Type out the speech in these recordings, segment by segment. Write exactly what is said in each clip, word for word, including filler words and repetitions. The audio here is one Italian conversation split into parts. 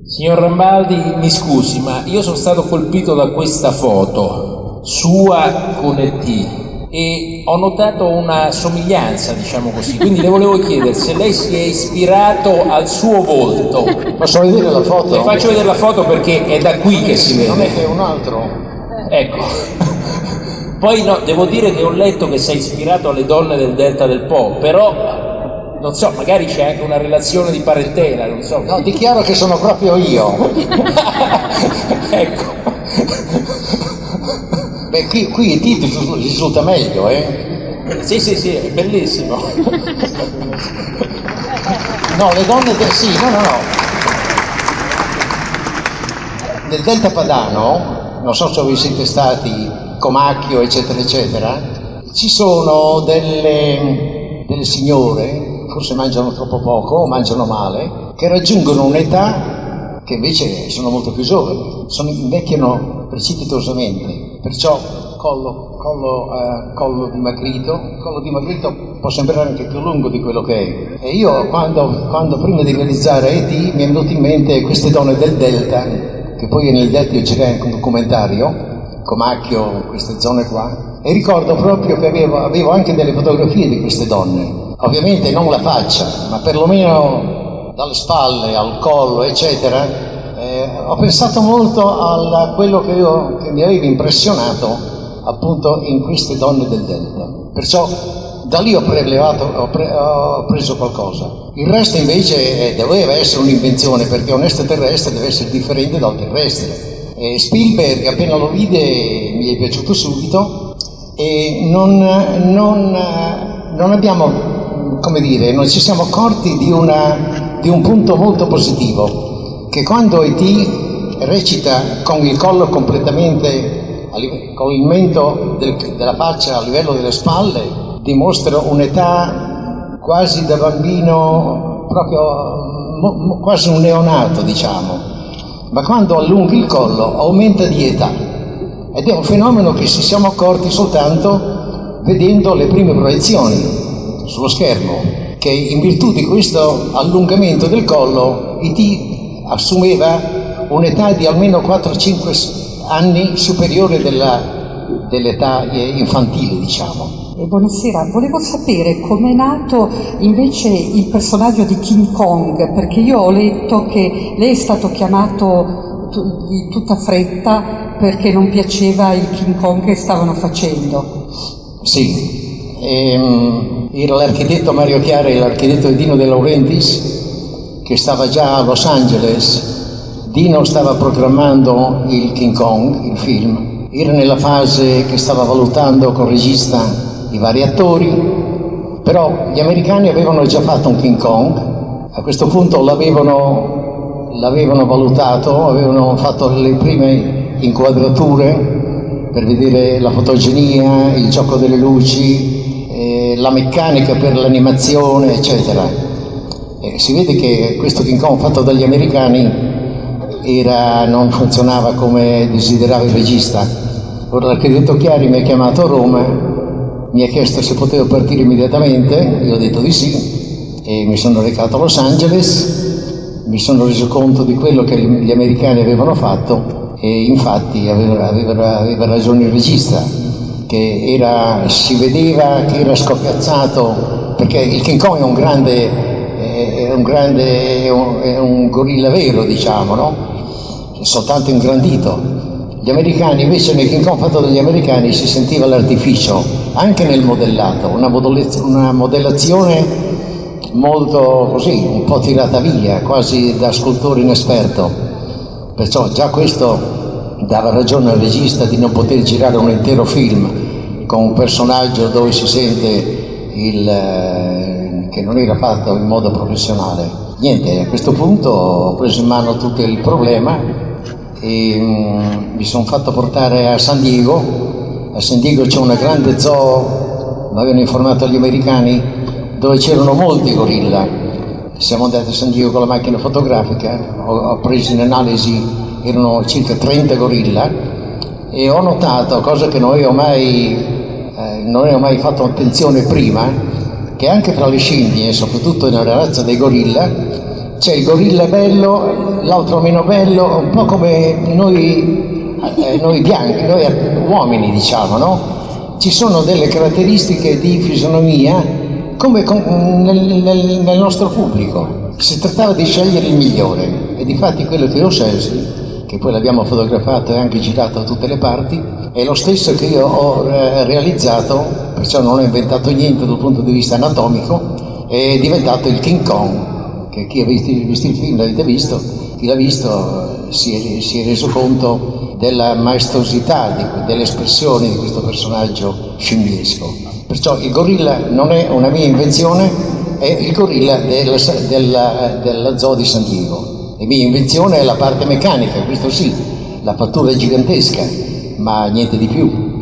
Signor Rambaldi, mi scusi, ma io sono stato colpito da questa foto sua con E T e ho notato una somiglianza, diciamo così, quindi le volevo chiedere se lei si è ispirato al suo volto. Posso vedere la foto? Le faccio vedere la foto perché è da qui che si vede. Non è che è un altro? Ecco. Poi no, devo dire che ho letto che sei ispirato alle donne del Delta del Po, però non so, magari c'è anche una relazione di parentela, non so. No, dichiaro che sono proprio io. Ecco. Beh, qui, qui E T risulta meglio, eh? Sì, sì, sì, è bellissimo. No, le donne del... sì, no, no, no. Nel Delta Padano, non so se voi siete stati, Comacchio, eccetera, eccetera, ci sono delle, delle signore, forse mangiano troppo poco o mangiano male, che raggiungono un'età che invece sono molto più giovani, sono, invecchiano precipitosamente, perciò collo, collo, eh, collo dimagrito, collo dimagrito può sembrare anche più lungo di quello che è. E io quando, quando prima di realizzare E T mi è venuto in mente queste donne del Delta, che poi nel Delta io girai anche un documentario, Comacchio, queste zone qua, e ricordo proprio che avevo, avevo anche delle fotografie di queste donne, ovviamente non la faccia, ma perlomeno dalle spalle al collo, eccetera. Eh, ho pensato molto a quello che, io, che mi aveva impressionato appunto in queste donne del Delta, perciò da lì ho prelevato, ho, pre, ho preso qualcosa. Il resto invece eh, doveva essere un'invenzione, perché un extraterrestre deve essere differente dal terrestre. Eh, Spielberg appena lo vide mi è piaciuto subito e non, non, non abbiamo, come dire, non ci siamo accorti di, una, di un punto molto positivo, che quando E T recita con il collo completamente, con il mento del, della faccia a livello delle spalle, dimostra un'età quasi da bambino, proprio mo, mo, quasi un neonato, diciamo. Ma quando allunghi il collo aumenta di età, ed è un fenomeno che ci siamo accorti soltanto vedendo le prime proiezioni sullo schermo, che in virtù di questo allungamento del collo E T assumeva un'età di almeno quattro cinque anni superiore della, dell'età infantile, diciamo. E buonasera, volevo sapere com'è nato invece il personaggio di King Kong, perché io ho letto che lei è stato chiamato di tutta fretta perché non piaceva il King Kong che stavano facendo. Sì, ehm, era l'architetto Mario Chiara e l'architetto Dino De Laurentiis che stava già a Los Angeles. Dino stava programmando il King Kong, il film, era nella fase che stava valutando col regista i vari attori, però gli americani avevano già fatto un King Kong, a questo punto l'avevano, l'avevano valutato, avevano fatto le prime inquadrature per vedere la fotogenia, il gioco delle luci, eh, la meccanica per l'animazione, eccetera. Eh, si vede che questo King Kong fatto dagli americani era, non funzionava come desiderava il regista. Ora l'architetto Chiari mi ha chiamato a Roma, mi ha chiesto se potevo partire immediatamente, io ho detto di sì e mi sono recato a Los Angeles, mi sono reso conto di quello che gli americani avevano fatto e infatti aveva, aveva, aveva ragione il regista, che era, si vedeva che era scopiazzato, perché il King Kong è un grande, è un, grande, è un, è un gorilla vero, diciamo, no? Soltanto ingrandito. Gli americani invece, nel King Kong fatto dagli americani, si sentiva l'artificio anche nel modellato, una, una modellazione molto così, un po' tirata via, quasi da scultore inesperto. Perciò già questo dava ragione al regista di non poter girare un intero film con un personaggio dove si sente il, eh, che non era fatto in modo professionale. Niente, a questo punto ho preso in mano tutto il problema e um, mi sono fatto portare a San Diego. A San Diego c'è una grande zoo, mi avevano informato gli americani, dove c'erano molti gorilla. Siamo andati a San Diego con la macchina fotografica, ho, ho preso in analisi, erano circa trenta gorilla e ho notato, cosa che non avevo mai, eh, non avevo mai fatto attenzione prima, che anche tra le scimmie, soprattutto nella razza dei gorilla, c'è il gorilla bello, l'altro meno bello, un po' come noi, eh, noi bianchi, noi uomini diciamo, no? Ci sono delle caratteristiche di fisionomia come con, nel, nel, nel nostro pubblico. Si trattava di scegliere il migliore e difatti quello che io scelsi, che poi l'abbiamo fotografato e anche girato da tutte le parti, è lo stesso che io ho eh, realizzato, perciò non ho inventato niente dal punto di vista anatomico, è diventato il King Kong, che chi ha visto, visto il film l'avete visto, chi l'ha visto si è, si è reso conto della maestosità, di, delle espressioni di questo personaggio scimmiesco. Perciò il gorilla non è una mia invenzione, è il gorilla del, della, della zoo di San Diego. La mia invenzione è la parte meccanica, questo sì, la fattura è gigantesca, ma niente di più.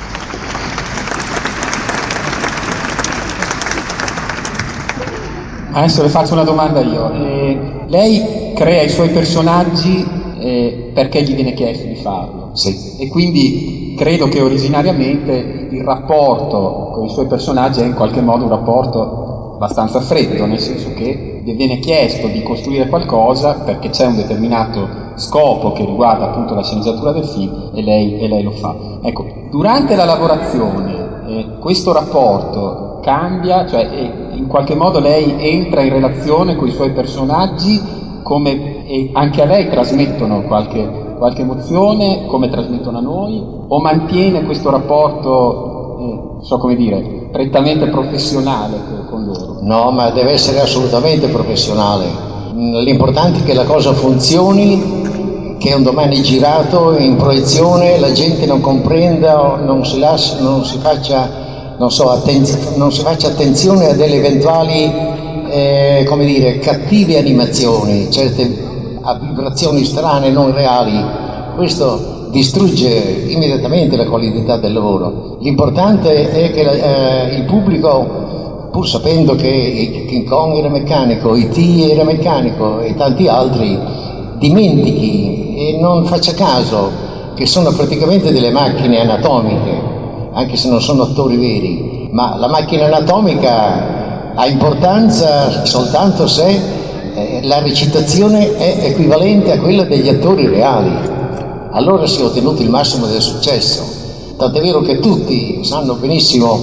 Adesso le faccio una domanda io. Eh, lei crea i suoi personaggi eh, perché gli viene chiesto di farlo? Sì. E quindi credo che originariamente il rapporto con i suoi personaggi è in qualche modo un rapporto abbastanza freddo, nel senso che vi viene chiesto di costruire qualcosa perché c'è un determinato scopo che riguarda appunto la sceneggiatura del film e lei, e lei lo fa. Ecco, durante la lavorazione eh, questo rapporto cambia, cioè eh, in qualche modo lei entra in relazione con i suoi personaggi come e anche a lei trasmettono qualche, qualche emozione, come trasmettono a noi, o mantiene questo rapporto, eh, so come dire, prettamente professionale con loro? No, ma deve essere assolutamente professionale. L'importante è che la cosa funzioni, che un domani girato in proiezione la gente non comprenda, non si lascia, non si faccia, non so, attenz- non si faccia attenzione a delle eventuali, eh, come dire, cattive animazioni, certe a vibrazioni strane, non reali. Questo distrugge immediatamente la qualità del lavoro. L'importante è che eh, il pubblico, pur sapendo che King Kong era meccanico, E T era meccanico e tanti altri, dimentichi e non faccia caso che sono praticamente delle macchine anatomiche, anche se non sono attori veri, ma la macchina anatomica ha importanza soltanto se eh, la recitazione è equivalente a quella degli attori reali. Allora si è ottenuto il massimo del successo. Tant'è vero che tutti sanno benissimo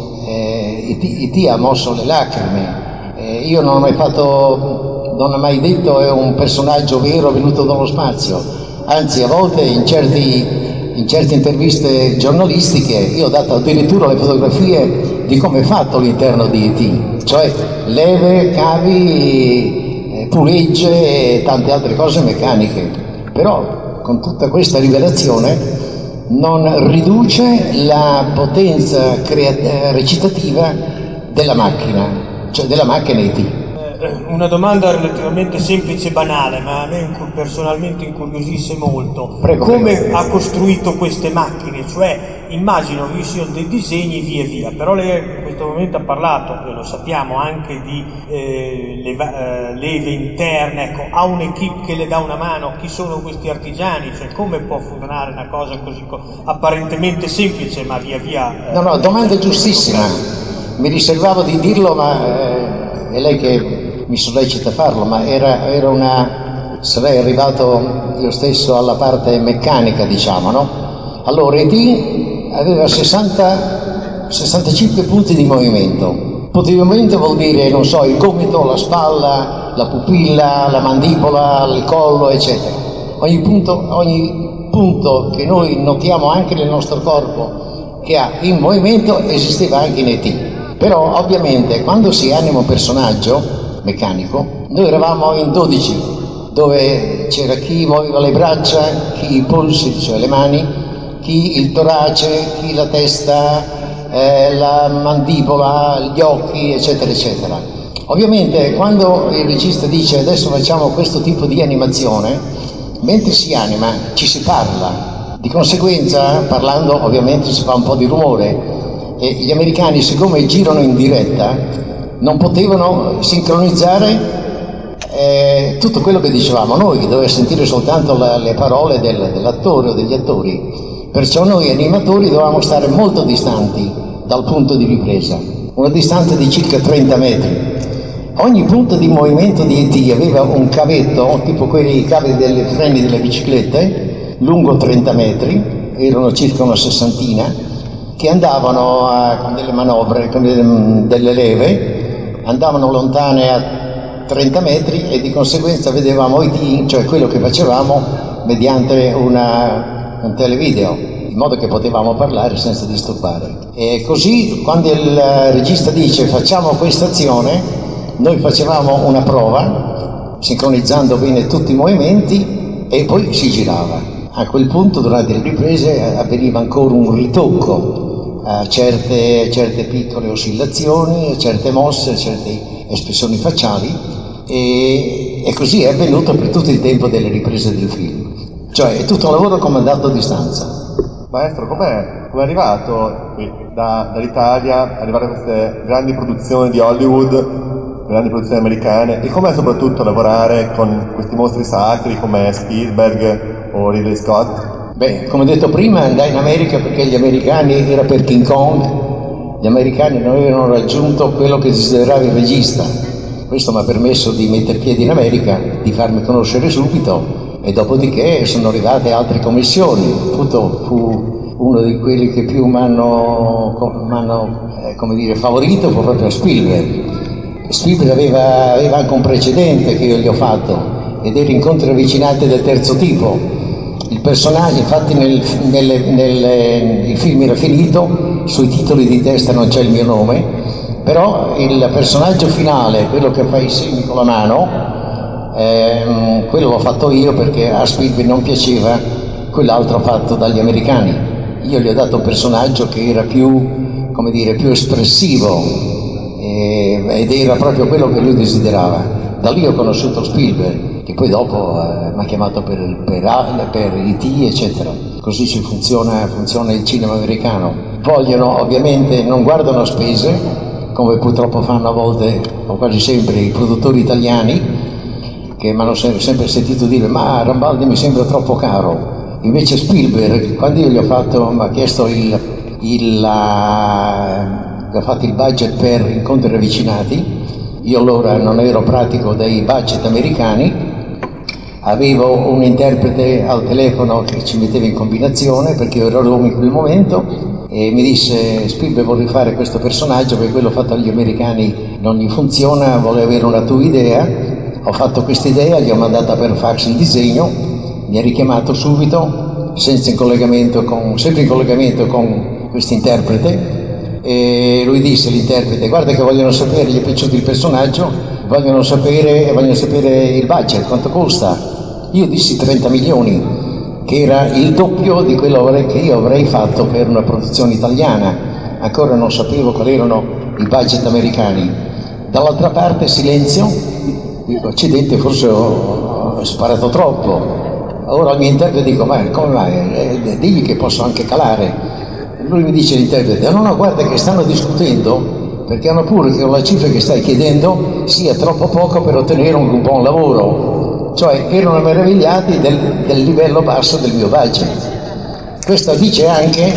eh, E T ha mosso le lacrime. Eh, io non ho mai fatto, non ho mai detto è un personaggio vero venuto dallo spazio. Anzi, a volte in, certi, in certe interviste giornalistiche io ho dato addirittura le fotografie di come è fatto l'interno di E T, cioè leve, cavi, eh, pulegge e tante altre cose meccaniche. Però con tutta questa rivelazione non riduce la potenza crea- recitativa della macchina, cioè della macchina E T. Una domanda relativamente semplice e banale, ma a me personalmente incuriosisce molto. Prego, Come prego. ha costruito queste macchine? Cioè, immagino vi siano dei disegni via via, però lei in questo momento ha parlato, e lo sappiamo, anche di eh, leva, eh, leve interne, ecco, ha un'equipe che le dà una mano. Chi sono questi artigiani? Cioè, come può funzionare una cosa così apparentemente semplice, ma via via... Eh, no, no, domanda giustissima. Mi riservavo di dirlo, ma eh, è lei che mi sollecita a farlo, ma era, era una... sarei arrivato io stesso alla parte meccanica, diciamo, no? Allora, E T aveva sessanta, sessantacinque punti di movimento. Punti di movimento vuol dire, non so, il gomito, la spalla, la pupilla, la mandibola, il collo, eccetera. Ogni punto, ogni punto che noi notiamo anche nel nostro corpo che ha in movimento esisteva anche in E T. Però, ovviamente, quando si anima un personaggio meccanico, noi eravamo in dodici, dove c'era chi muoveva le braccia, chi i polsi, cioè le mani, chi il torace, chi la testa, eh, la mandibola, gli occhi, eccetera, eccetera. Ovviamente quando il regista dice adesso facciamo questo tipo di animazione, mentre si anima ci si parla, di conseguenza parlando ovviamente si fa un po' di rumore e gli americani, siccome girano in diretta, non potevano sincronizzare eh, tutto quello che dicevamo noi, doveva sentire soltanto la, le parole del, dell'attore o degli attori. Perciò noi animatori dovevamo stare molto distanti dal punto di ripresa, una distanza di circa trenta metri. Ogni punto di movimento di E T aveva un cavetto, tipo quelli cavi dei freni delle biciclette, lungo trenta metri, erano circa una sessantina, che andavano a, con delle manovre, con delle, delle leve, andavano lontane a trenta metri e di conseguenza vedevamo I T, cioè quello che facevamo, mediante una, un televideo, in modo che potevamo parlare senza disturbare. E così quando il regista dice facciamo questa azione, noi facevamo una prova, sincronizzando bene tutti i movimenti e poi si girava. A quel punto durante le riprese avveniva ancora un ritocco a certe, certe piccole oscillazioni, a certe mosse, a certe espressioni facciali e, e così è avvenuto per tutto il tempo delle riprese del film. Cioè è tutto un lavoro comandato a distanza. Maestro, com'è, com'è arrivato qui, da, dall'Italia, arrivare a queste grandi produzioni di Hollywood, grandi produzioni americane, e com'è soprattutto lavorare con questi mostri sacri come Spielberg o Ridley Scott? Beh, come detto prima, andai in America perché gli americani, era per King Kong, gli americani non avevano raggiunto quello che desiderava il regista. Questo mi ha permesso di mettere piedi in America, di farmi conoscere subito e dopodiché sono arrivate altre commissioni. Appunto fu uno di quelli che più mi hanno, eh, come dire, favorito, fu proprio Spielberg. Spielberg aveva, aveva anche un precedente che io gli ho fatto ed era Incontri ravvicinati del terzo tipo. Il personaggio, infatti nel, nel, nel, il film era finito, sui titoli di testa non c'è il mio nome, però il personaggio finale, quello che fa i segni con la mano, ehm, quello l'ho fatto io perché a Spielberg non piaceva quell'altro fatto dagli americani. Io gli ho dato un personaggio che era più, come dire, più espressivo, ed era proprio quello che lui desiderava. Da lì ho conosciuto Spielberg, che poi dopo eh, mi ha chiamato per, per, per I T eccetera. Così si funziona, funziona il cinema americano. Vogliono, ovviamente non guardano spese, come purtroppo fanno a volte o quasi sempre i produttori italiani, che mi hanno sempre sentito dire ma Rambaldi mi sembra troppo caro. Invece Spielberg, quando io gli ho fatto, mi ha chiesto il, il la, ho fatto il budget per Incontri ravvicinati, io allora non ero pratico dei budget americani, avevo un interprete al telefono che ci metteva in combinazione perché io ero a Roma in quel momento e mi disse Spielberg vorrei fare questo personaggio perché quello fatto agli americani non gli funziona, volevo avere una tua idea, ho fatto questa idea, gli ho mandato per fax il disegno, mi ha richiamato subito, senza in collegamento con, sempre in collegamento con questo interprete. E lui disse, l'interprete, guarda che vogliono sapere, gli è piaciuto il personaggio, vogliono sapere, vogliono sapere il budget, quanto costa. Io dissi trenta milioni, che era il doppio di quello che io avrei fatto per una produzione italiana. Ancora non sapevo quali erano i budget americani. Dall'altra parte silenzio, dico, accidenti, forse ho, ho sparato troppo. Ora al mio interprete dico, ma come mai? Eh, digli che posso anche calare. Lui mi dice l'interprete, no no guarda che stanno discutendo perché hanno pure che la cifra che stai chiedendo sia troppo poco per ottenere un, un buon lavoro, cioè erano meravigliati del, del livello basso del mio budget. Questo dice anche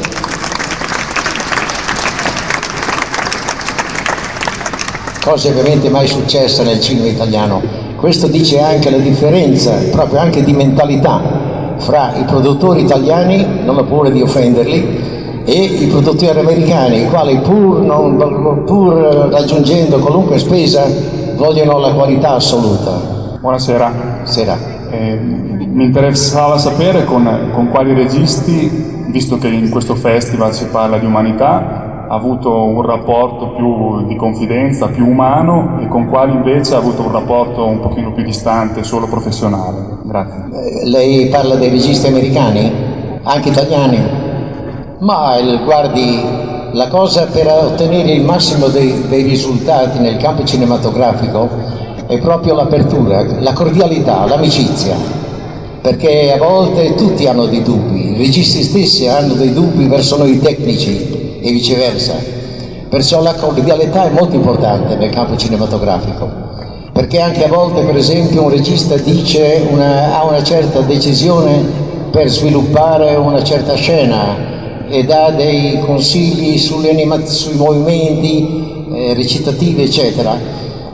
cose ovviamente mai successe nel cinema italiano, questo dice anche la differenza proprio anche di mentalità fra i produttori italiani, non ho paura di offenderli, e i produttori americani, i quali pur, non, pur raggiungendo qualunque spesa vogliono la qualità assoluta. Buonasera. Sera. Eh, mi interessava sapere con, con quali registi, visto che in questo festival si parla di umanità, ha avuto un rapporto più di confidenza, più umano, e con quali invece ha avuto un rapporto un pochino più distante, solo professionale. Grazie. Eh, lei parla dei registi americani? Anche italiani? Ma guardi, la cosa per ottenere il massimo dei, dei risultati nel campo cinematografico è proprio l'apertura, la cordialità, l'amicizia, perché a volte tutti hanno dei dubbi, i registi stessi hanno dei dubbi verso noi tecnici e viceversa, perciò la cordialità è molto importante nel campo cinematografico, perché anche a volte per esempio un regista dice una, ha una certa decisione per sviluppare una certa scena e dà dei consigli sulle animaz- sui movimenti eh, recitativi eccetera,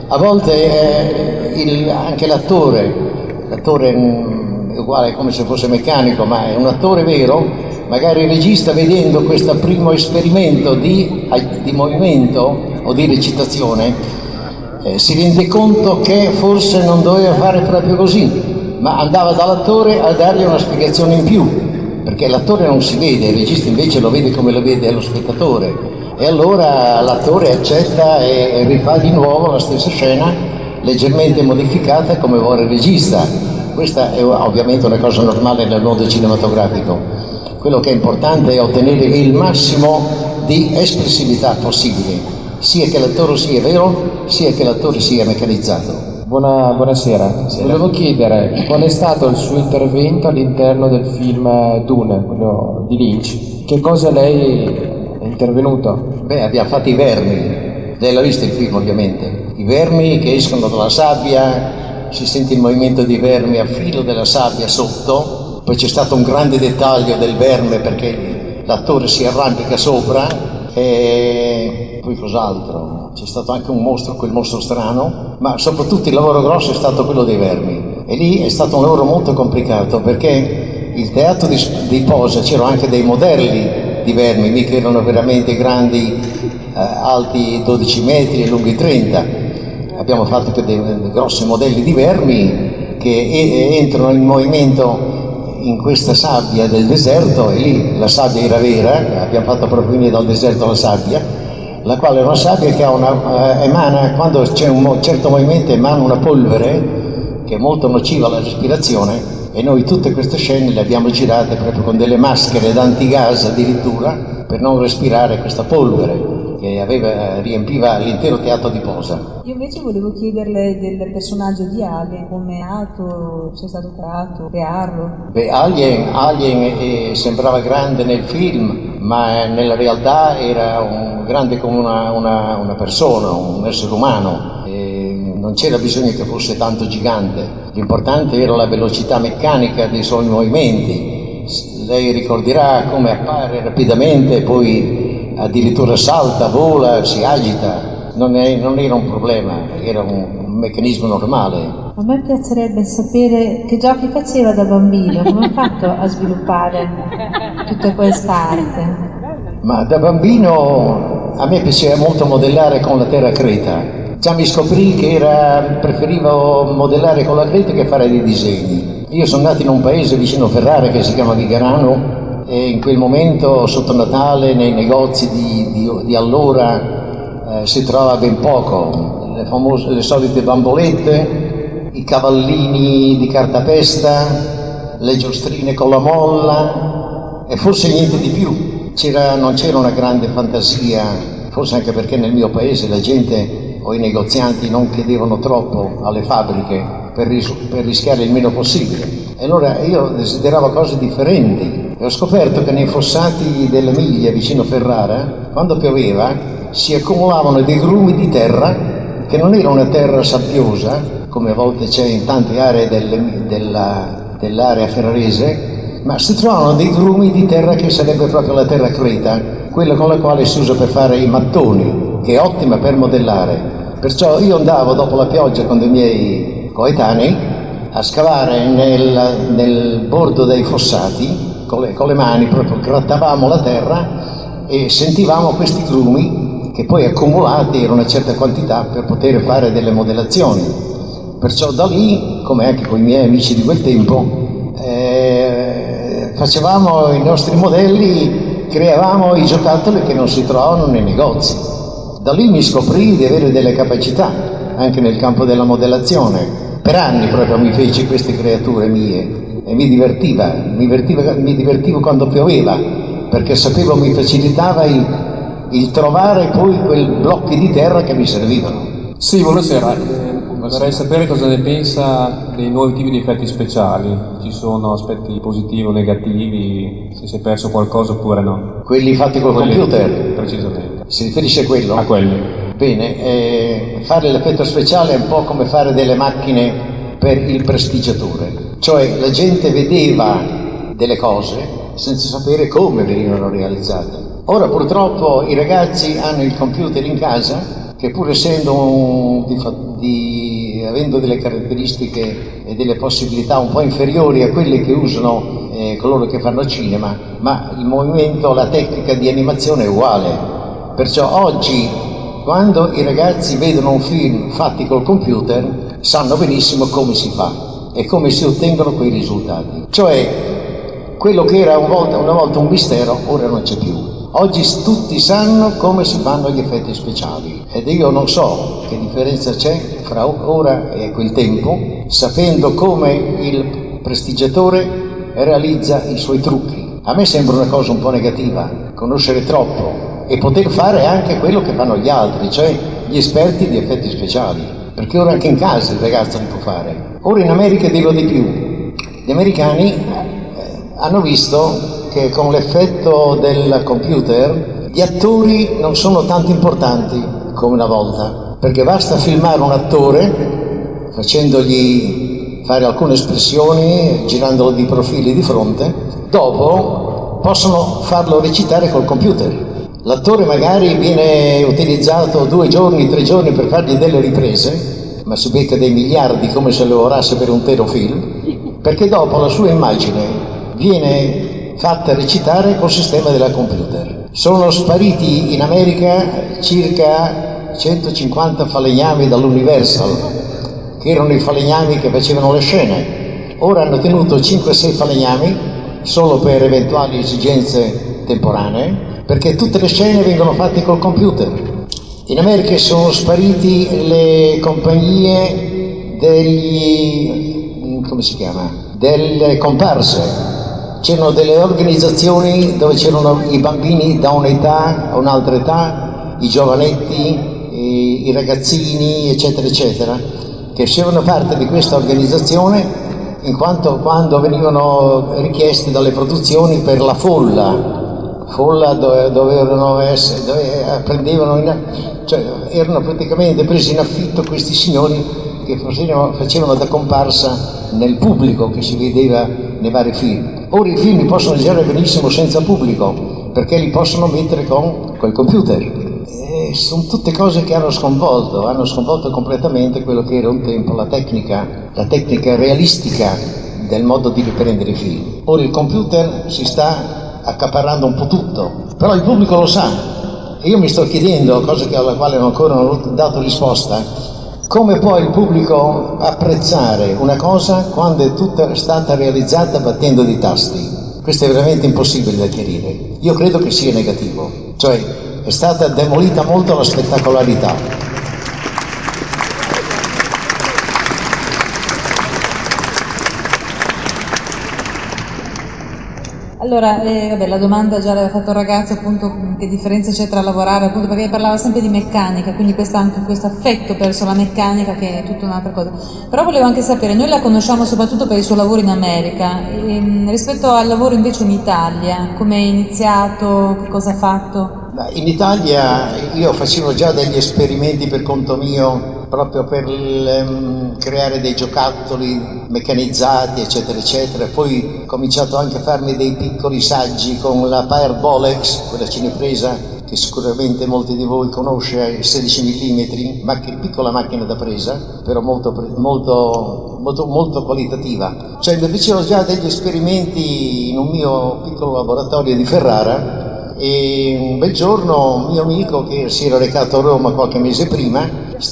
A volte eh, il, anche l'attore, l'attore è uguale come se fosse meccanico, ma è un attore vero, magari il regista vedendo questo primo esperimento di, di movimento o di recitazione eh, si rende conto che forse non doveva fare proprio così, ma andava dall'attore a dargli una spiegazione in più, perché l'attore non si vede, il regista invece lo vede come lo vede lo spettatore. E allora l'attore accetta e rifà di nuovo la stessa scena leggermente modificata come vuole il regista. Questa è ovviamente una cosa normale nel mondo cinematografico. Quello che è importante è ottenere il massimo di espressività possibile, sia che l'attore sia vero, sia che l'attore sia meccanizzato. Buona, buonasera, Sera. Volevo chiedere qual è stato il suo intervento all'interno del film Dune, quello di Lynch. Che cosa lei è intervenuto? Beh, abbiamo fatto i vermi, lei l'ha visto il film ovviamente, i vermi che escono dalla sabbia, si sente il movimento dei vermi a filo della sabbia sotto, poi c'è stato un grande dettaglio del verme perché l'attore si arrampica sopra e poi cos'altro, c'è stato anche un mostro, quel mostro strano, ma soprattutto il lavoro grosso è stato quello dei vermi e lì è stato un lavoro molto complicato perché il teatro di, di posa c'erano anche dei modelli di vermi, mica erano veramente grandi, eh, alti dodici metri e lunghi trenta. Abbiamo fatto anche dei, dei grossi modelli di vermi che e, entrano in movimento in questa sabbia del deserto e lì la sabbia era vera, abbiamo fatto proprio venire dal deserto la sabbia, la quale è una sabbia che ha una, eh, emana, quando c'è un certo movimento emana una polvere che è molto nociva alla respirazione. E noi tutte queste scene le abbiamo girate proprio con delle maschere d'antigas addirittura per non respirare questa polvere che aveva, riempiva l'intero teatro di posa. Io invece volevo chiederle del personaggio di Alien, come è nato, se è stato creato, crearlo. Beh, Alien, Alien eh, sembrava grande nel film, ma nella realtà era un, grande come una, una, una persona, un essere umano. Non c'era bisogno che fosse tanto gigante, l'importante era la velocità meccanica dei suoi movimenti. Lei ricorderà come appare rapidamente e poi addirittura salta, vola, si agita. Non, è, non era un problema, era un, un meccanismo normale. A me piacerebbe sapere che giochi faceva da bambino, come ha fatto a sviluppare tutta questa arte? Ma da bambino a me piaceva molto modellare con la terra creta. Già mi scoprì che era, preferivo modellare con la creta che fare dei disegni. Io sono nato in un paese vicino a Ferrara che si chiama Vigarano e in quel momento sotto Natale nei negozi di, di, di allora eh, si trovava ben poco, le, famose, le solite bambolette, i cavallini di cartapesta, le giostrine con la molla e forse niente di più. C'era, non c'era una grande fantasia, forse anche perché nel mio paese la gente o i negozianti non chiedevano troppo alle fabbriche per, ris- per rischiare il meno possibile. E allora io desideravo cose differenti e ho scoperto che nei fossati dell'Emilia vicino Ferrara, quando pioveva, si accumulavano dei grumi di terra che non era una terra sabbiosa, come a volte c'è in tante aree delle, della, dell'area ferrarese, ma si trovavano dei grumi di terra che sarebbe proprio la terra creta, quella con la quale si usa per fare i mattoni, che è ottima per modellare. Perciò io andavo dopo la pioggia con dei miei coetanei a scavare nel, nel bordo dei fossati, con le, con le mani proprio grattavamo la terra e sentivamo questi grumi che poi accumulati era una certa quantità per poter fare delle modellazioni. Perciò da lì, come anche con i miei amici di quel tempo, eh, facevamo i nostri modelli, creavamo i giocattoli che non si trovavano nei negozi. Da lì mi scoprì di avere delle capacità anche nel campo della modellazione. Per anni proprio mi feci queste creature mie e mi divertiva, mi divertiva, mi divertivo quando pioveva, perché sapevo mi facilitava il, il trovare poi quei blocchi di terra che mi servivano. Sì, buonasera. Vorrei sapere cosa ne pensa dei nuovi tipi di effetti speciali. Ci sono aspetti positivi o negativi, se si è perso qualcosa oppure no. Quelli fatti col Quelli, computer? Precisamente. Si riferisce a quello? A quelli. Bene, eh, fare l'effetto speciale è un po' come fare delle macchine per il prestigiatore. Cioè la gente vedeva delle cose senza sapere come venivano realizzate. Ora purtroppo i ragazzi hanno il computer in casa che pur essendo un, di, di, avendo delle caratteristiche e delle possibilità un po' inferiori a quelle che usano eh, coloro che fanno cinema, ma il movimento, la tecnica di animazione è uguale. Perciò oggi, quando i ragazzi vedono un film fatti col computer, sanno benissimo come si fa e come si ottengono quei risultati. Cioè, quello che era una volta, una volta un mistero, ora non c'è più. Oggi tutti sanno come si fanno gli effetti speciali ed io non so che differenza c'è fra ora e quel tempo, sapendo come il prestigiatore realizza i suoi trucchi. A me sembra una cosa un po' negativa, conoscere troppo e poter fare anche quello che fanno gli altri, cioè gli esperti di effetti speciali, perché ora anche in casa il ragazzo li può fare. Ora in America dico di più, gli americani eh, hanno visto che con l'effetto del computer gli attori non sono tanto importanti come una volta, perché basta filmare un attore facendogli fare alcune espressioni, girandolo di profili di fronte, dopo possono farlo recitare col computer. L'attore magari viene utilizzato due giorni, tre giorni per fargli delle riprese, ma si becca dei miliardi come se lo lavorasse per un intero film, perché dopo la sua immagine viene fatta recitare col sistema della computer. Sono spariti in America circa centocinquanta falegnami dall'Universal, che erano i falegnami che facevano le scene. Ora hanno tenuto cinque sei falegnami solo per eventuali esigenze temporanee, perché tutte le scene vengono fatte col computer. In America sono spariti le compagnie degli, come si chiama? Delle comparse. C'erano delle organizzazioni dove c'erano i bambini da un'età a un'altra età, i giovanetti, i, i ragazzini, eccetera, eccetera, che facevano parte di questa organizzazione in quanto quando venivano richiesti dalle produzioni per la folla, folla dove dovevano essere, dove prendevano, in, cioè erano praticamente presi in affitto questi signori che facevano, facevano da comparsa nel pubblico che si vedeva nei vari film. Ora i film li possono girare benissimo senza pubblico, perché li possono mettere con col computer. E sono tutte cose che hanno sconvolto, hanno sconvolto completamente quello che era un tempo la tecnica, la tecnica realistica del modo di riprendere i film. Ora il computer si sta accaparrando un po' tutto, però il pubblico lo sa. E io mi sto chiedendo, cosa che alla quale non ancora non ho dato risposta, come può il pubblico apprezzare una cosa quando è tutta stata realizzata battendo dei tasti? Questo è veramente impossibile da chiarire. Io credo che sia negativo, cioè è stata demolita molto la spettacolarità. Allora, eh, vabbè, la domanda già l'aveva fatto il ragazzo, appunto, che differenza c'è tra lavorare, appunto, perché parlava sempre di meccanica, quindi questa, anche questo affetto verso la meccanica che è tutta un'altra cosa. Però volevo anche sapere, noi la conosciamo soprattutto per il suo lavoro in America, e, rispetto al lavoro invece in Italia, come è iniziato, che cosa ha fatto? In Italia io facevo già degli esperimenti per conto mio, proprio per um, creare dei giocattoli meccanizzati, eccetera, eccetera. Poi ho cominciato anche a farmi dei piccoli saggi con la Pair Bolex, quella cinepresa che sicuramente molti di voi conosce, sedici millimetri, macchina, piccola macchina da presa, però molto, molto, molto, molto qualitativa. Cioè mi facevo già degli esperimenti in un mio piccolo laboratorio di Ferrara, e un bel giorno un mio amico che si era recato a Roma qualche mese prima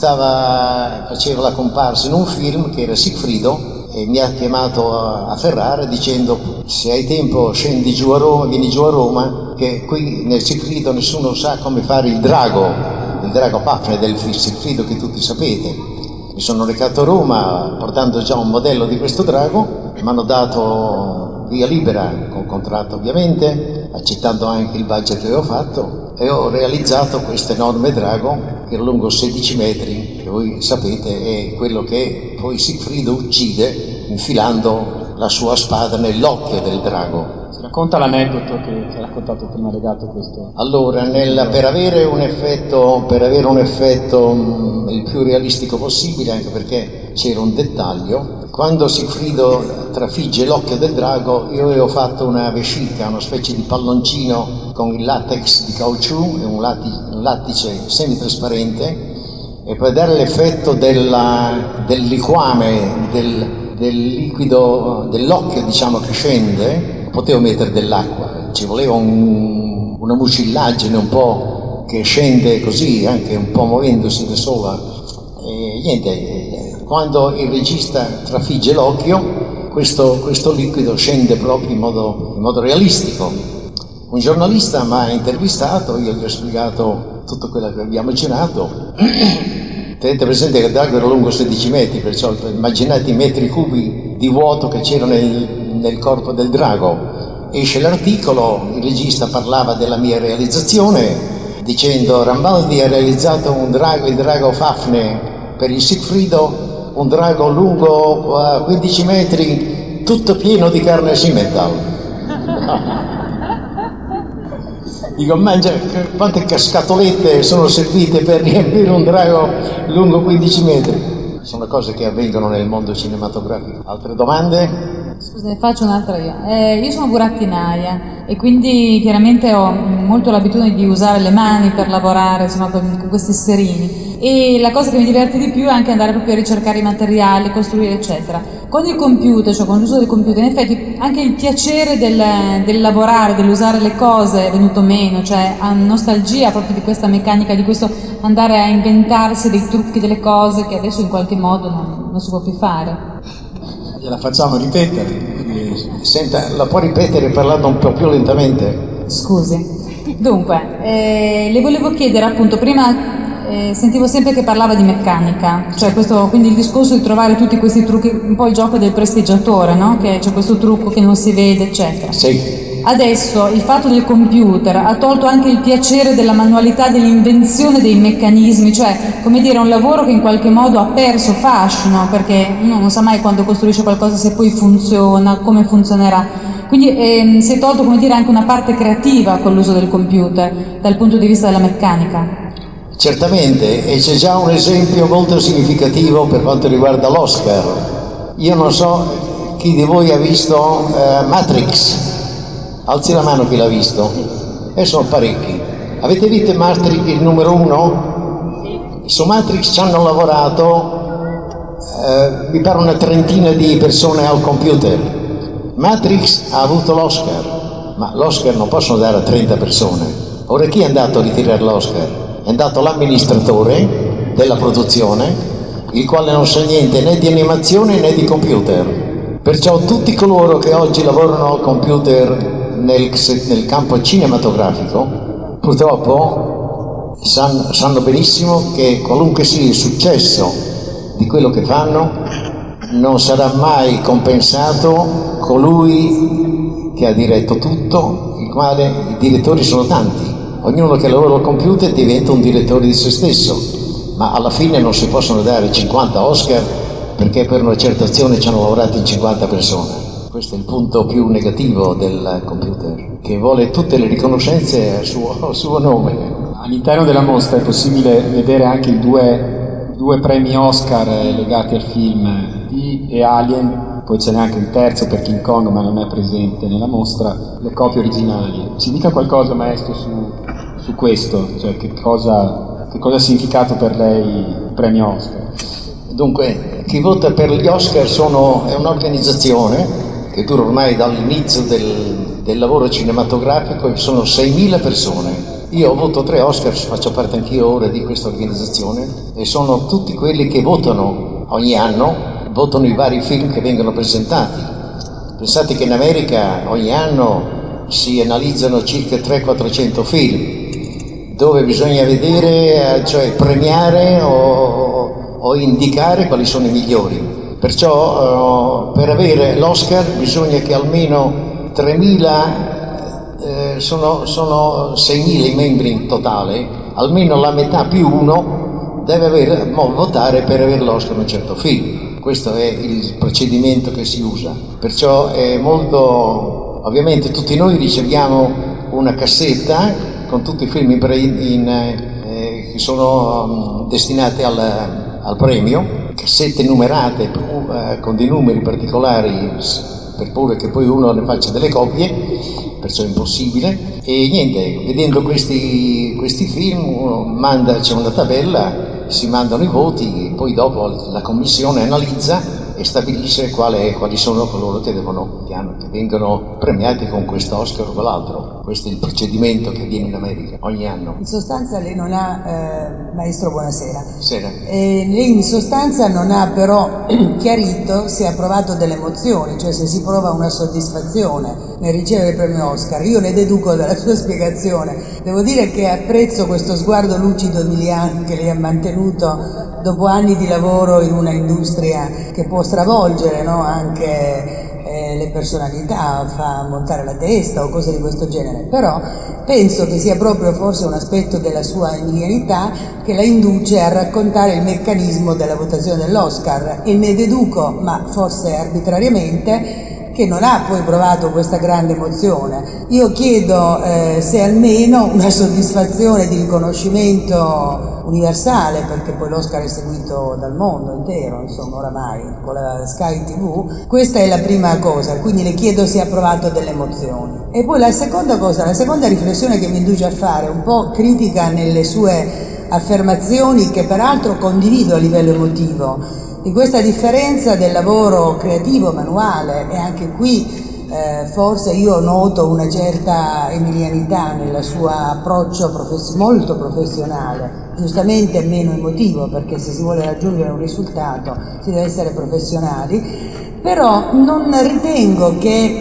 stava, faceva la comparsa in un film che era Sigfrido e mi ha chiamato a, a Ferrara dicendo: se hai tempo scendi giù a Roma, vieni giù a Roma, che qui nel Sigfrido nessuno sa come fare il drago, il drago Fafner del Sigfrido che tutti sapete. Mi sono recato a Roma portando già un modello di questo drago, mi hanno dato via libera, con contratto ovviamente, accettando anche il budget che avevo fatto, e ho realizzato questo enorme drago che era lungo sedici metri, che voi sapete è quello che poi Sigfrido uccide infilando la sua spada nell'occhio del drago. Racconta l'aneddoto che, che ha raccontato prima legato a questo. Allora, nel, per avere un effetto, per avere un effetto mh, il più realistico possibile, anche perché c'era un dettaglio, quando Sigfrido trafigge l'occhio del drago, io avevo fatto una vescica, una specie di palloncino con il latex di caucciù e un, lati, un lattice semitrasparente, e per dare l'effetto della, del liquame, del, del liquido, dell'occhio diciamo che scende, potevo mettere dell'acqua, ci voleva un, una mucillaggine un po' che scende così, anche un po' muovendosi da sola. E niente, quando il regista trafigge l'occhio, questo, questo liquido scende proprio in modo, in modo realistico. Un giornalista mi ha intervistato, io gli ho spiegato tutto quello che abbiamo girato. Tenete presente che il drago era lungo sedici metri, perciò immaginate i metri cubi di vuoto che c'era nel, nel corpo del drago. Esce l'articolo, il regista parlava della mia realizzazione, dicendo Rambaldi ha realizzato un drago, il drago Fafne per il Sigfrido, un drago lungo uh, quindici metri, tutto pieno di carne Simmental. Dico, mangia, quante scatolette sono servite per riempire un drago lungo quindici metri? Sono cose che avvengono nel mondo cinematografico. Altre domande? Scusa, ne faccio un'altra io. Eh, io sono burattinaia e quindi chiaramente ho molto l'abitudine di usare le mani per lavorare, insomma, con, con questi sterini. E la cosa che mi diverte di più è anche andare proprio a ricercare i materiali, costruire, eccetera. Con il computer, cioè con l'uso del computer, in effetti anche il piacere del, del lavorare, dell'usare le cose è venuto meno, cioè ha nostalgia proprio di questa meccanica, di questo andare a inventarsi dei trucchi, delle cose che adesso in qualche modo non, non si può più fare. Gliela facciamo ripetere. Senta, la può ripetere parlando un po' più lentamente? Scusi. Dunque, eh, le volevo chiedere appunto, prima eh, sentivo sempre che parlava di meccanica, cioè questo, quindi il discorso di trovare tutti questi trucchi, un po' il gioco del prestigiatore, no? Che c'è questo trucco che non si vede, eccetera. Sì. Adesso il fatto del computer ha tolto anche il piacere della manualità, dell'invenzione dei meccanismi, cioè come dire un lavoro che in qualche modo ha perso fascino, perché uno non sa mai quando costruisce qualcosa se poi funziona, come funzionerà. Quindi ehm, si è tolto, come dire, anche una parte creativa con l'uso del computer dal punto di vista della meccanica. Certamente, e c'è già un esempio molto significativo per quanto riguarda l'Oscar. Io non so chi di voi ha visto eh, Matrix. Alzi la mano chi l'ha visto. E sono parecchi. Avete visto Matrix il numero uno? Su Matrix ci hanno lavorato eh, mi pare una trentina di persone al computer. Matrix ha avuto l'Oscar, ma l'Oscar non possono dare a trenta persone. Ora chi è andato a ritirare l'Oscar? È andato l'amministratore della produzione, il quale non sa niente né di animazione né di computer. Perciò tutti coloro che oggi lavorano al computer Nel, nel campo cinematografico purtroppo sanno, sanno benissimo che qualunque sia il successo di quello che fanno non sarà mai compensato colui che ha diretto tutto, il quale i direttori sono tanti, ognuno che lavora al computer diventa un direttore di se stesso, ma alla fine non si possono dare cinquanta Oscar perché per una certa azione ci hanno lavorato in cinquanta persone. Questo è il punto più negativo del computer, che vuole tutte le riconoscenze a suo, a suo nome. All'interno della mostra è possibile vedere anche i due, due premi Oscar legati al film E e Alien, poi ce n'è anche un terzo per King Kong ma non è presente nella mostra, le copie originali. Ci dica qualcosa, maestro, su, su questo, cioè che cosa, che cosa ha significato per lei il premio Oscar? Dunque, chi vota per gli Oscar sono, è un'organizzazione che dura ormai dall'inizio del, del lavoro cinematografico e sono seimila persone. Io ho avuto tre Oscar, faccio parte anch'io ora di questa organizzazione e sono tutti quelli che votano ogni anno, votano i vari film che vengono presentati. Pensate che in America ogni anno si analizzano circa trecento quattrocento film dove bisogna vedere, cioè premiare o, o indicare quali sono i migliori. Perciò uh, per avere l'Oscar bisogna che almeno tremila, eh, sono, sono seimila i membri in totale, almeno la metà più uno deve avere, mo, votare per avere l'Oscar in un certo film. Questo è il procedimento che si usa. Perciò è molto, ovviamente tutti noi riceviamo una cassetta con tutti i film in, in, eh, che sono um, destinati al, al premio, cassette numerate eh, con dei numeri particolari per paura che poi uno ne faccia delle copie, perciò è impossibile. E niente, vedendo questi, questi film uno manda, c'è una tabella, si mandano i voti, poi dopo la commissione analizza e stabilisce quale, quali sono coloro che devono, che, hanno, che vengono premiati con questo Oscar o quell'altro. Questo è il procedimento che avviene in America ogni anno. In sostanza lei non ha, eh, maestro buonasera, Sera. Eh, lei in sostanza non ha però chiarito se ha provato delle emozioni, cioè se si prova una soddisfazione nel ricevere il premio Oscar. Io ne deduco dalla sua spiegazione. Devo dire che apprezzo questo sguardo lucido emiliano che lei ha mantenuto dopo anni di lavoro in una industria che può stravolgere, no? Anche eh, le personalità, fa montare la testa o cose di questo genere, però penso che sia proprio forse un aspetto della sua emilianità che la induce a raccontare il meccanismo della votazione dell'Oscar, e ne deduco, ma forse arbitrariamente, che non ha poi provato questa grande emozione. Io chiedo eh, se almeno una soddisfazione di riconoscimento universale, perché poi l'Oscar è seguito dal mondo intero, insomma, oramai, con la Sky tivù. Questa è la prima cosa, quindi le chiedo se ha provato delle emozioni. E poi la seconda cosa, la seconda riflessione che mi induce a fare, un po' critica nelle sue affermazioni, che peraltro condivido a livello emotivo, di questa differenza del lavoro creativo, manuale, e anche qui eh, forse io noto una certa emilianità nel suo approccio profes- molto professionale, giustamente meno emotivo, perché se si vuole raggiungere un risultato si deve essere professionali, però non ritengo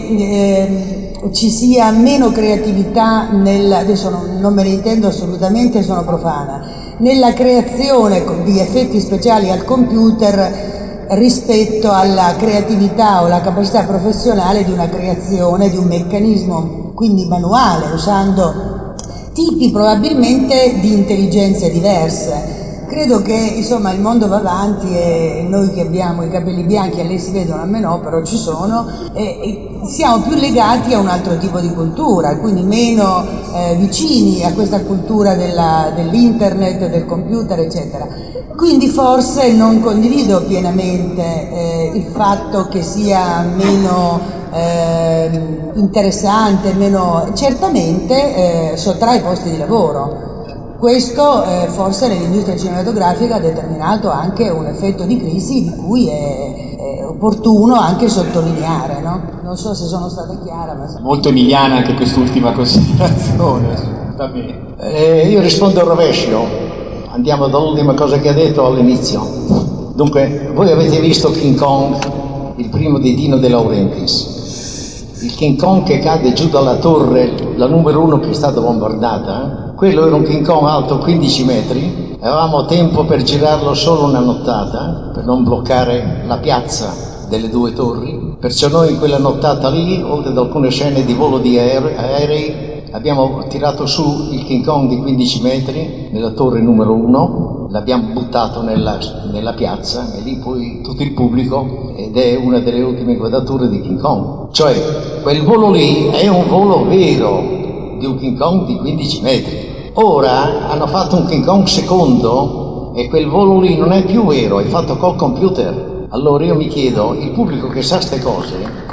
che eh, ci sia meno creatività nel, adesso non, non me ne intendo assolutamente, sono profana, nella creazione di effetti speciali al computer rispetto alla creatività o la capacità professionale di una creazione, di un meccanismo quindi manuale, usando tipi probabilmente di intelligenze diverse. Credo che insomma il mondo va avanti e noi che abbiamo i capelli bianchi, a lei si vedono, a me no, però ci sono, e, e siamo più legati a un altro tipo di cultura, quindi meno eh, vicini a questa cultura della, dell'internet, del computer, eccetera. Quindi forse non condivido pienamente eh, il fatto che sia meno eh, interessante, meno, certamente eh, sottrae posti di lavoro. Questo eh, forse nell'industria cinematografica ha determinato anche un effetto di crisi di cui è, è opportuno anche sottolineare, no? Non so se sono stata chiara, ma... Molto emiliana anche quest'ultima considerazione, assolutamente. Eh, io rispondo al rovescio, andiamo dall'ultima cosa che ha detto all'inizio. Dunque, voi avete visto King Kong, il primo di Dino De Laurentiis. Il King Kong che cade giù dalla torre, la numero uno che è stata bombardata, eh? Quello era un King Kong alto quindici metri, avevamo tempo per girarlo solo una nottata, per non bloccare la piazza delle due torri, perciò noi in quella nottata lì, oltre ad alcune scene di volo di aere- aerei, abbiamo tirato su il King Kong di quindici metri nella torre numero uno, l'abbiamo buttato nella, nella piazza e lì poi tutto il pubblico, ed è una delle ultime inquadrature di King Kong. Cioè, quel volo lì è un volo vero di un King Kong di quindici metri. Ora hanno fatto un King Kong secondo e quel volo lì non è più vero, è fatto col computer. Allora io mi chiedo, il pubblico che sa queste cose,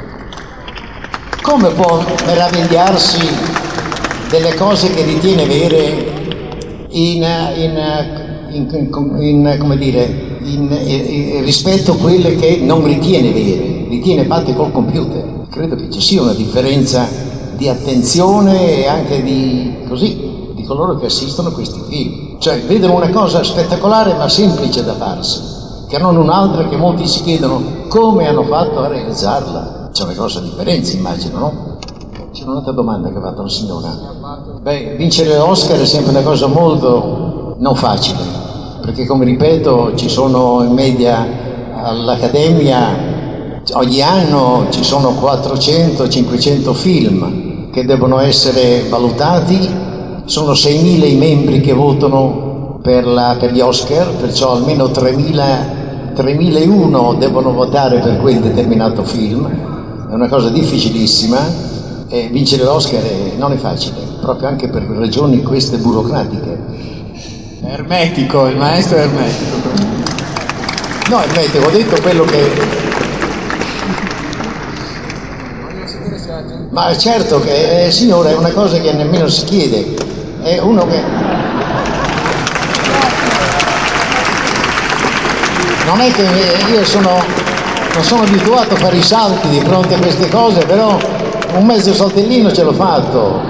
come può meravigliarsi delle cose che ritiene vere in, in, in, in, in come dire, in, in, rispetto a quelle che non ritiene vere, ritiene fatte col computer? Credo che ci sia una differenza di attenzione e anche di così di coloro che assistono a questi film, cioè vedono una cosa spettacolare ma semplice da farsi, che non un'altra che molti si chiedono come hanno fatto a realizzarla. C'è una grossa differenza, immagino, no? C'è un'altra domanda che ha fatto la signora. Beh, vincere l'Oscar è sempre una cosa molto non facile, perché come ripeto ci sono in media all'Accademia ogni anno ci sono quattrocento cinquecento film che devono essere valutati, sono seimila i membri che votano per, la, per gli Oscar, perciò almeno tremilauno devono votare per quel determinato film, è una cosa difficilissima, e vincere l'Oscar è, non è facile, proprio anche per ragioni queste burocratiche. Ermetico, il maestro è ermetico. No, ermetico, ho detto quello che... Ma certo che, eh, signore, è una cosa che nemmeno si chiede. È uno che... Non è che io sono... non sono abituato a fare i salti di fronte a queste cose, però un mezzo saltellino ce l'ho fatto.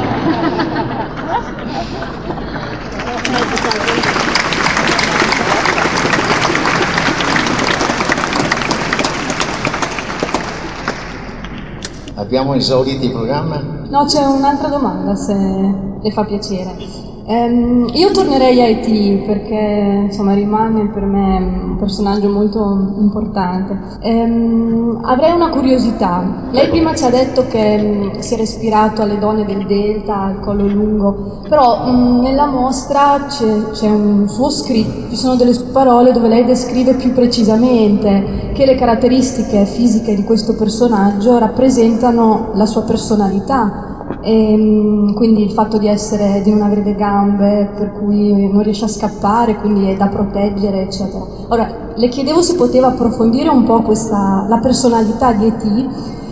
Abbiamo esaurito il programma? No, c'è un'altra domanda, se le fa piacere. Ehm, io tornerei a E T perché insomma rimane per me un personaggio molto importante. Ehm, avrei una curiosità. Lei prima ci ha detto che mh, si era ispirato alle donne del Delta, al collo lungo, però mh, nella mostra c'è, c'è un suo scritto, ci sono delle parole dove lei descrive più precisamente che le caratteristiche fisiche di questo personaggio rappresentano la sua personalità. E, quindi il fatto di essere di non avere le gambe per cui non riesce a scappare, quindi è da proteggere, eccetera. Ora le chiedevo se poteva approfondire un po' questa la personalità di E T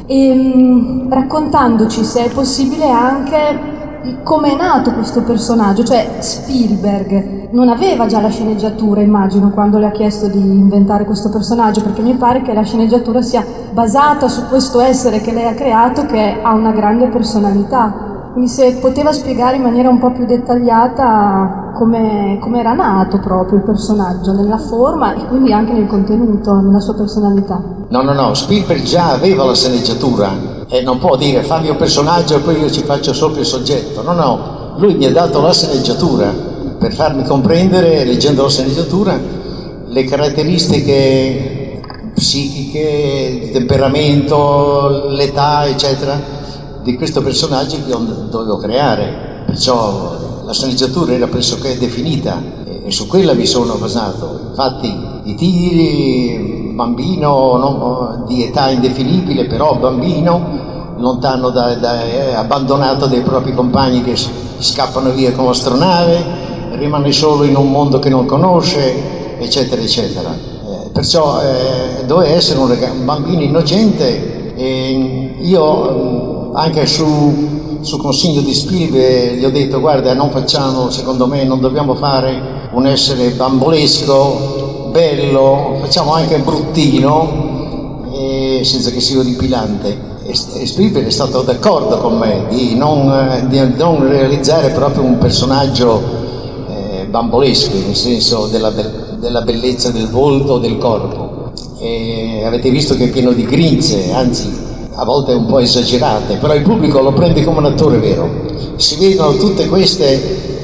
e raccontandoci, se è possibile, anche come è nato questo personaggio. Cioè Spielberg non aveva già la sceneggiatura, immagino, quando le ha chiesto di inventare questo personaggio, perché mi pare che la sceneggiatura sia basata su questo essere che lei ha creato, che ha una grande personalità. Quindi se poteva spiegare in maniera un po' più dettagliata come, come era nato proprio il personaggio, nella forma e quindi anche nel contenuto, nella sua personalità. No, no, no, Spielberg già aveva la sceneggiatura e non può dire fammi un personaggio e poi io ci faccio sopra il soggetto. No, no, lui mi ha dato la sceneggiatura per farmi comprendere, leggendo la sceneggiatura, le caratteristiche psichiche, il temperamento, l'età, eccetera, di questo personaggio che io dovevo creare. Perciò la sceneggiatura era pressoché definita e su quella mi sono basato. Infatti i tiri, bambino no, di età indefinibile, però bambino, lontano da, da eh, abbandonato dai propri compagni che scappano via con l'astronave, rimane solo in un mondo che non conosce, eccetera, eccetera. Eh, perciò eh, doveva essere un, un bambino innocente e io anche su, su consiglio di Spielberg gli ho detto guarda, non facciamo, secondo me non dobbiamo fare un essere bambolesco, bello, facciamo anche bruttino e senza che sia orripilante. E, e Spielberg è stato d'accordo con me di non, di non realizzare proprio un personaggio eh, bambolesco, nel senso della, della bellezza del volto o del corpo. E avete visto che è pieno di grinze, anzi a volte un po' esagerate, però il pubblico lo prende come un attore vero. Si vedono tutte queste,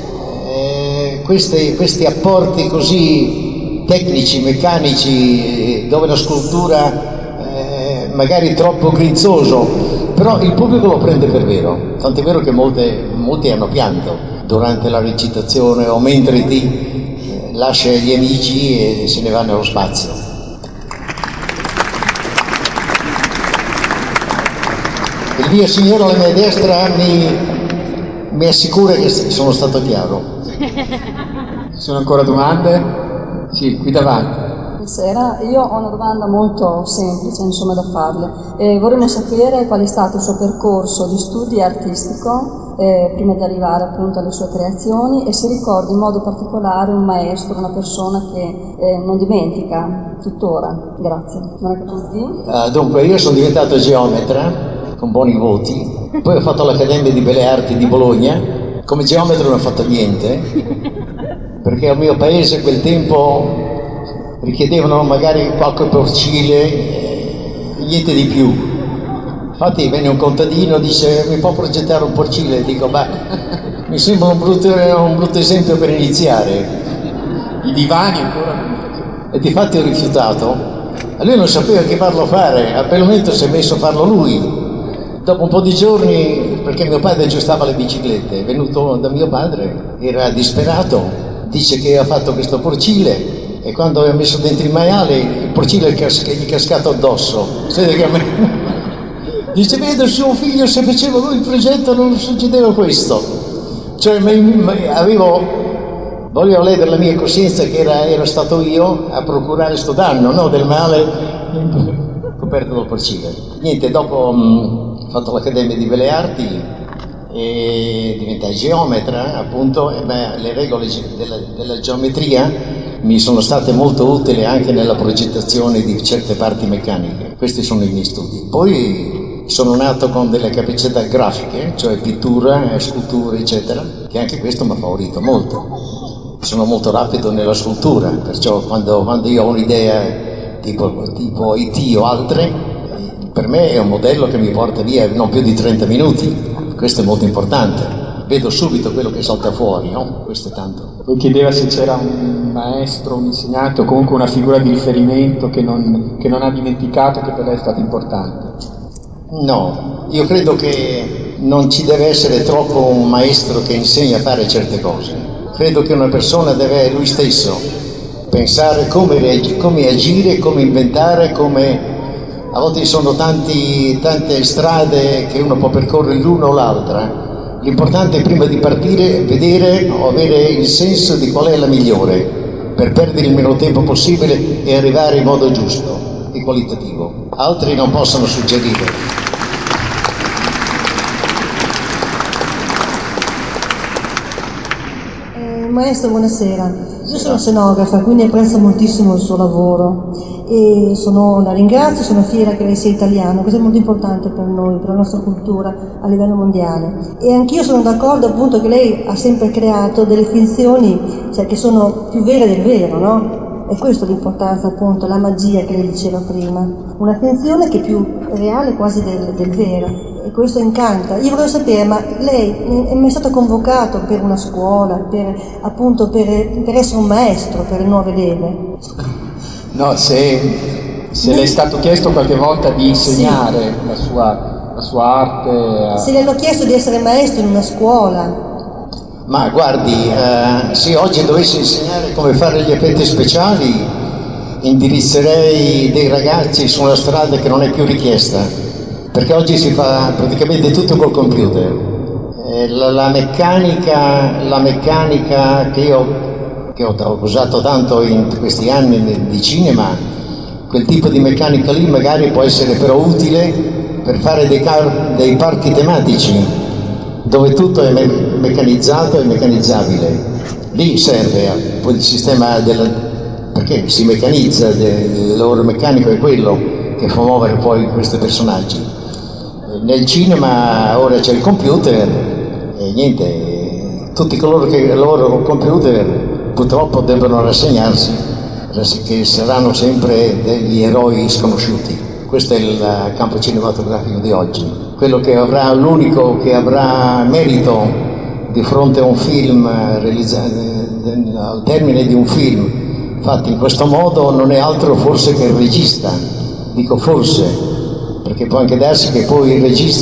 eh, queste questi apporti così tecnici, meccanici, dove la scultura eh, magari troppo grinzoso, però il pubblico lo prende per vero, tant'è vero che molte, molti hanno pianto durante la recitazione o mentre ti eh, lascia gli amici e se ne va nello spazio. Il mio signore alla mia destra mi, mi assicura che sono stato chiaro. Ci sono ancora domande? Sì, qui davanti. Buonasera, io ho una domanda molto semplice, insomma, da farle. Eh, vorremmo sapere qual è stato il suo percorso di studi artistico eh, prima di arrivare appunto alle sue creazioni e se ricorda in modo particolare un maestro, una persona che eh, non dimentica tuttora. Grazie. Non è che tutti? Uh, dunque, io sono diventato geometra con buoni voti, poi ho fatto l'Accademia di Belle Arti di Bologna, come geometra non ho fatto niente, perché al mio paese a quel tempo richiedevano magari qualche porcile, eh, niente di più. Infatti venne un contadino, dice mi può progettare un porcile? Dico beh, mi sembra un brutto, un brutto esempio per iniziare. I divani ancora? E difatti ho rifiutato. A lui non sapeva che farlo fare, a quel momento si è messo a farlo lui. Dopo un po' di giorni, perché mio padre aggiustava le biciclette, è venuto da mio padre, era disperato, dice che ha fatto questo porcile e quando aveva messo dentro il maiale il porcile gli è cascato addosso. Dice, vedo suo figlio, se faceva lui il progetto non succedeva questo. Cioè avevo, volevo ledere la mia coscienza che era, era stato io a procurare sto danno, no? Del maiale coperto dal porcile. Niente, dopo... Mh, ho fatto l'Accademia di Belle Arti e diventai geometra, appunto, e beh, le regole della, della geometria mi sono state molto utili anche nella progettazione di certe parti meccaniche. Questi sono i miei studi. Poi sono nato con delle capacità grafiche, cioè pittura, scultura, eccetera, che anche questo mi ha favorito molto. Sono molto rapido nella scultura, perciò quando, quando io ho un'idea tipo, tipo I T o altre, per me è un modello che mi porta via non più di trenta minuti. Questo è molto importante. Vedo subito quello che salta fuori, no? Questo è tanto. Poi chiedeva se c'era un maestro, un insegnante o comunque una figura di riferimento che non, che non ha dimenticato, che per lei è stata importante. No, io credo che non ci deve essere troppo un maestro che insegna a fare certe cose. Credo che una persona deve lui stesso pensare come, reagi- come agire, come inventare, come... A volte ci sono tanti, tante strade che uno può percorrere l'una o l'altra. L'importante è prima di partire vedere o avere il senso di qual è la migliore per perdere il meno tempo possibile e arrivare in modo giusto e qualitativo. Altri non possono suggerire. Eh, maestro, buonasera. Io sono scenografa, quindi apprezzo moltissimo il suo lavoro e sono, la ringrazio, sono fiera che lei sia italiano, questo è molto importante per noi, per la nostra cultura a livello mondiale. E anch'io sono d'accordo appunto che lei ha sempre creato delle finzioni, cioè, che sono più vere del vero, no? E questa è l'importanza appunto, la magia che lei diceva prima, una finzione che è più reale quasi del, del vero. E questo incanta. Io volevo sapere, ma lei è mai stato convocato per una scuola, per, appunto per, per essere un maestro per le nuove leve? No, se, se le è stato chiesto qualche volta di insegnare sì. la, sua, la sua arte... A... Se le hanno chiesto di essere maestro in una scuola? Ma guardi, eh, se oggi dovessi insegnare come fare gli effetti speciali, indirizzerei dei ragazzi su una strada che non è più richiesta. Perché oggi si fa praticamente tutto col computer. Eh, la, la meccanica, la meccanica che io che ho, ho usato tanto in questi anni di cinema, quel tipo di meccanica lì magari può essere però utile per fare dei, car- dei parchi tematici dove tutto è me- meccanizzato e meccanizzabile. Lì serve poi il sistema del, perché si meccanizza, il lavoro meccanico è quello che fa muovere poi questi personaggi. Nel cinema ora c'è il computer e niente, tutti coloro che lavorano col computer purtroppo debbono rassegnarsi che saranno sempre degli eroi sconosciuti. Questo è il campo cinematografico di oggi. Quello che avrà, l'unico che avrà merito di fronte a un film realizzato al termine di un film fatto in questo modo non è altro forse che il regista. Dico forse, perché può anche darsi che poi il regista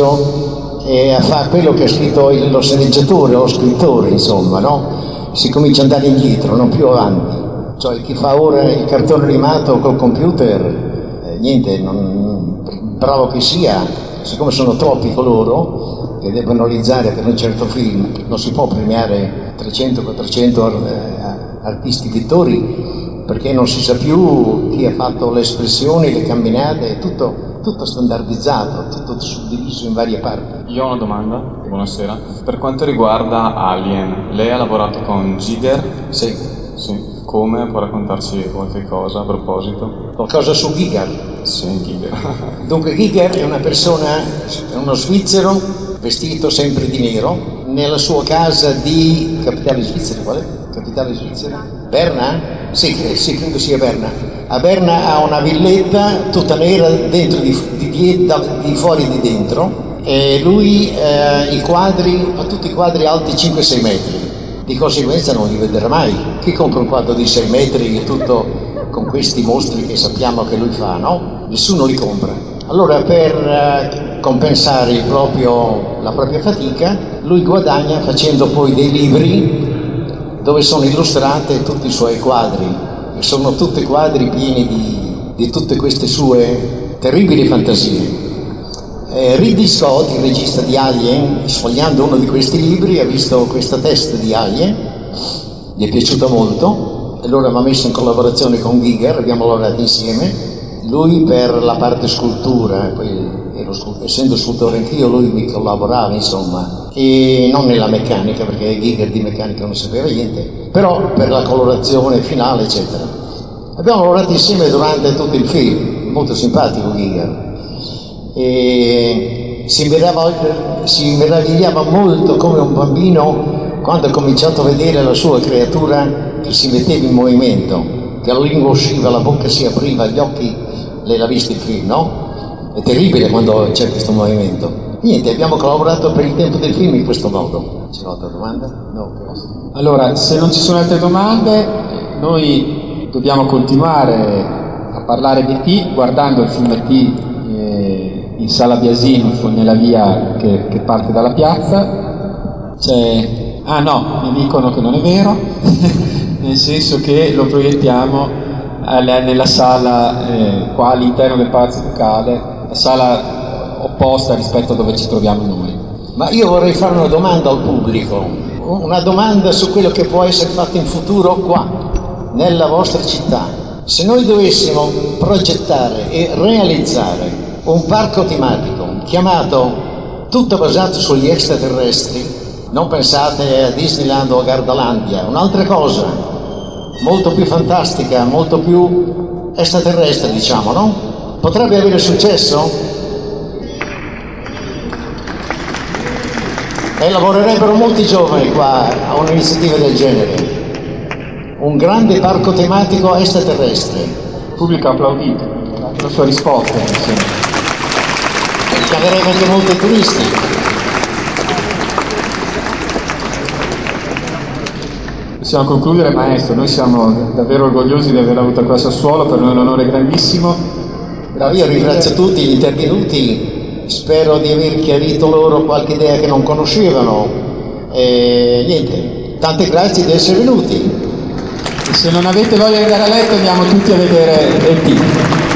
stesso eh, fa quello che ha scritto il, lo sceneggiatore o lo scrittore, insomma, no? Si comincia ad andare indietro, non più avanti. Cioè chi fa ora il cartone animato col computer, eh, niente, non, bravo che sia, siccome sono troppi coloro che devono realizzare per un certo film, non si può premiare trecento quattrocento eh, artisti pittori, perché non si sa più chi ha fatto le espressioni, le camminate, è tutto, tutto standardizzato, tutto suddiviso in varie parti. Io ho una domanda, buonasera. Per quanto riguarda Alien, lei ha lavorato con Giger? Sì. Sì. Come? Può raccontarci qualche cosa a proposito? Qualcosa su Giger? Sì, Giger. Dunque Giger è una persona, è uno svizzero, vestito sempre di nero, nella sua casa di capitale svizzera, qual è? Capitale svizzera? Berna? Sì, sì, credo sia Berna. A Berna ha una villetta tutta nera dentro di, di, di, di fuori e di dentro, e lui eh, i quadri, ha tutti i quadri alti cinque sei metri, di conseguenza non li vedrà mai. Chi compra un quadro di sei metri e tutto con questi mostri che sappiamo che lui fa, no? Nessuno li compra. Allora per eh, compensare il proprio, la propria fatica, lui guadagna facendo poi dei libri dove sono illustrati tutti i suoi quadri, e sono tutti quadri pieni di, di tutte queste sue terribili fantasie. Eh, Ridley Scott, il regista di Alien, sfogliando uno di questi libri, ha visto questa testa di Alien, gli è piaciuta molto, e allora mi ha messo in collaborazione con Giger, abbiamo lavorato insieme, lui per la parte scultura, poi ero, essendo scultore anch'io, lui mi collaborava, insomma, e non nella meccanica, perché Giger di meccanica non sapeva niente, però per la colorazione finale, eccetera. Abbiamo lavorato insieme durante tutto il film, molto simpatico Giger. E si meravigliava, si meravigliava molto come un bambino quando ha cominciato a vedere la sua creatura che si metteva in movimento, che la lingua usciva, la bocca si apriva, gli occhi, lei l'ha visto il film, no? È terribile quando c'è questo movimento. Niente, abbiamo collaborato per il tempo del film in questo modo. C'è un'altra domanda? No, grazie. Allora, se non ci sono altre domande, noi dobbiamo continuare a parlare di T guardando il film T eh, in sala Biasino, nella via che, che parte dalla piazza. C'è... Ah no, mi dicono che non è vero, nel senso che lo proiettiamo alla, nella sala eh, qua all'interno del Palazzo Ducale, la sala opposta rispetto a dove ci troviamo noi. Ma io vorrei fare una domanda al pubblico, una domanda su quello che può essere fatto in futuro qua, nella vostra città. Se noi dovessimo progettare e realizzare un parco tematico chiamato tutto basato sugli extraterrestri, non pensate a Disneyland o a Gardalandia, un'altra cosa, molto più fantastica, molto più extraterrestre, diciamo, no? Potrebbe avere successo? E lavorerebbero molti giovani qua a un'iniziativa del genere. Un grande parco tematico extraterrestre. Il pubblico ha applaudito la sua risposta. Sì. Che avrebbe anche molti turisti. Possiamo concludere, maestro. Noi siamo davvero orgogliosi di aver avuto qua a Sassuolo, per noi è un onore grandissimo. Io ringrazio tutti gli intervenuti, spero di aver chiarito loro qualche idea che non conoscevano e niente, tante grazie di essere venuti. E se non avete voglia di andare a letto andiamo tutti a vedere E T